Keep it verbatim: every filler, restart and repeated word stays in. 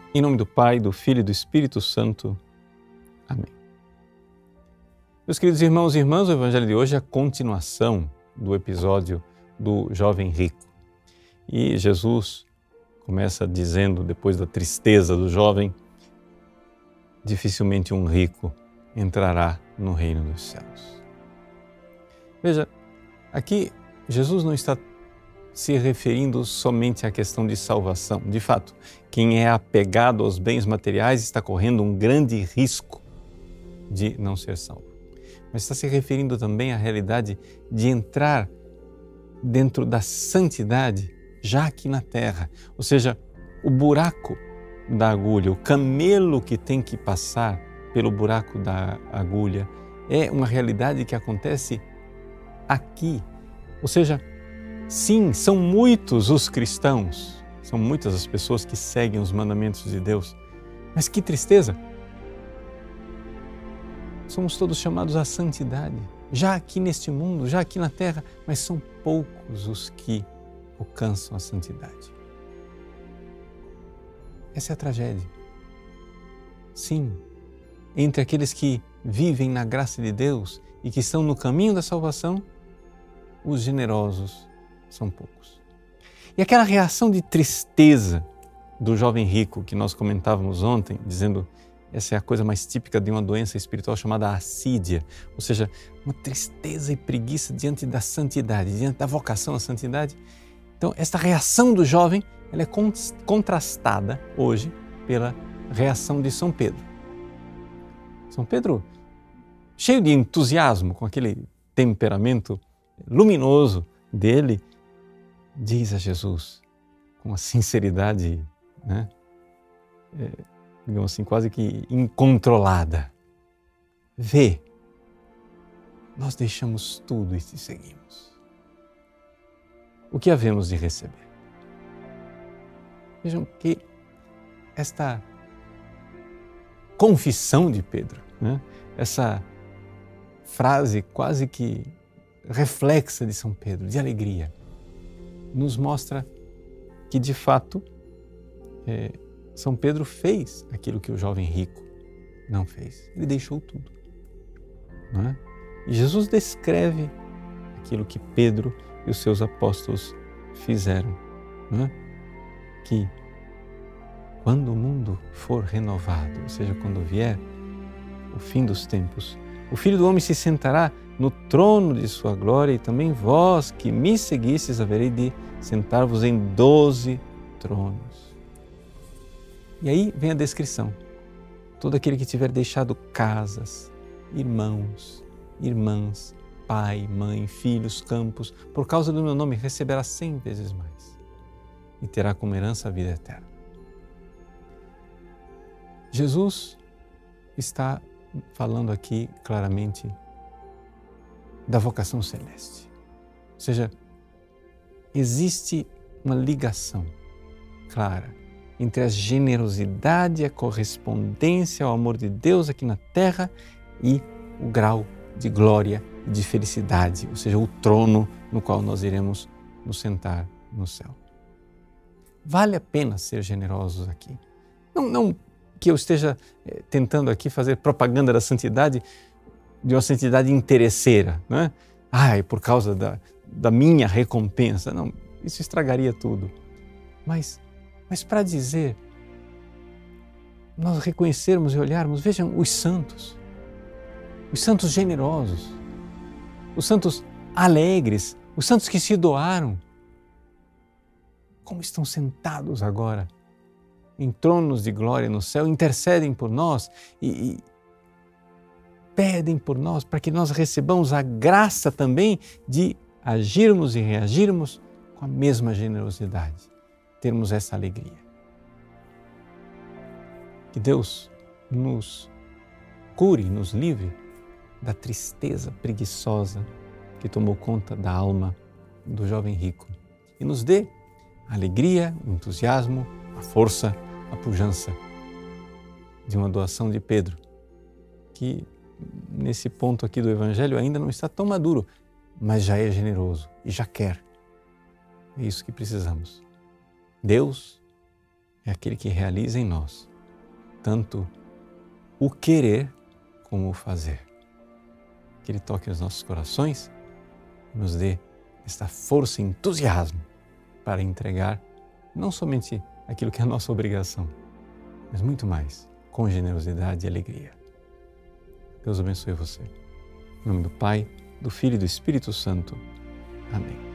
Em nome do Pai, do Filho e do Espírito Santo. Amém. Meus queridos irmãos e irmãs, o Evangelho de hoje é a continuação do episódio do jovem rico. E Jesus começa dizendo, depois da tristeza do jovem, dificilmente um rico entrará no reino dos céus. Veja, aqui Jesus não está se referindo somente à questão de salvação. De fato, quem é apegado aos bens materiais está correndo um grande risco de não ser salvo. Mas está se referindo também à realidade de entrar dentro da santidade já aqui na terra. Ou seja, o buraco da agulha, o camelo que tem que passar pelo buraco da agulha é uma realidade que acontece aqui. Ou seja, sim, são muitos os cristãos, são muitas as pessoas que seguem os mandamentos de Deus, mas que tristeza! Somos todos chamados à santidade, já aqui neste mundo, já aqui na terra, mas são poucos os que alcançam a santidade. Essa é a tragédia. Sim, entre aqueles que vivem na graça de Deus e que estão no caminho da salvação, os generosos são poucos. E aquela reação de tristeza do jovem rico que nós comentávamos ontem, dizendo essa é a coisa mais típica de uma doença espiritual chamada assídia, ou seja, uma tristeza e preguiça diante da santidade, diante da vocação à santidade. Então, esta reação do jovem ela é contrastada hoje pela reação de São Pedro. São Pedro, cheio de entusiasmo, com aquele temperamento luminoso dele, diz a Jesus, com a sinceridade, né, é, digamos assim, quase que incontrolada: vê, nós deixamos tudo e te seguimos. O que havemos de receber? Vejam que esta confissão de Pedro, né, essa frase quase que reflexa de São Pedro, de alegria, nos mostra que, de fato, é, São Pedro fez aquilo que o jovem rico não fez. Ele deixou tudo. Não é? E Jesus descreve aquilo que Pedro e os seus apóstolos fizeram. Não é? Que quando o mundo for renovado, ou seja, quando vier o fim dos tempos, o Filho do Homem se sentará no trono de sua glória e também vós que me seguistes haverei de sentar-vos em doze tronos. E aí vem a descrição. Todo aquele que tiver deixado casas, irmãos, irmãs, pai, mãe, filhos, campos, por causa do meu nome, receberá cem vezes mais e terá como herança a vida eterna. Jesus está falando aqui claramente da vocação celeste. Ou seja, existe uma ligação clara entre a generosidade, a correspondência ao amor de Deus aqui na terra e o grau de glória e de felicidade, ou seja, o trono no qual nós iremos nos sentar no céu. Vale a pena ser generosos aqui. Não, não que eu esteja eh, tentando aqui fazer propaganda da santidade, de uma santidade interesseira, não é? Ai, por causa da, da minha recompensa. Não, isso estragaria tudo. Mas, mas para dizer, nós reconhecermos e olharmos, vejam os santos, os santos generosos, os santos alegres, os santos que se doaram, como estão sentados agora em tronos de glória no céu, intercedem por nós e, e pedem por nós para que nós recebamos a graça também de agirmos e reagirmos com a mesma generosidade, termos essa alegria. Que Deus nos cure, nos livre da tristeza preguiçosa que tomou conta da alma do jovem rico e nos dê a alegria, o entusiasmo, a força, a pujança de uma doação de Pedro, que nesse ponto aqui do Evangelho ainda não está tão maduro, mas já é generoso e já quer. É isso que precisamos. Deus é aquele que realiza em nós tanto o querer como o fazer. Que Ele toque os nossos corações e nos dê esta força e entusiasmo para entregar não somente aquilo que é a nossa obrigação, mas muito mais, com generosidade e alegria. Deus abençoe você. Em nome do Pai, do Filho e do Espírito Santo. Amém.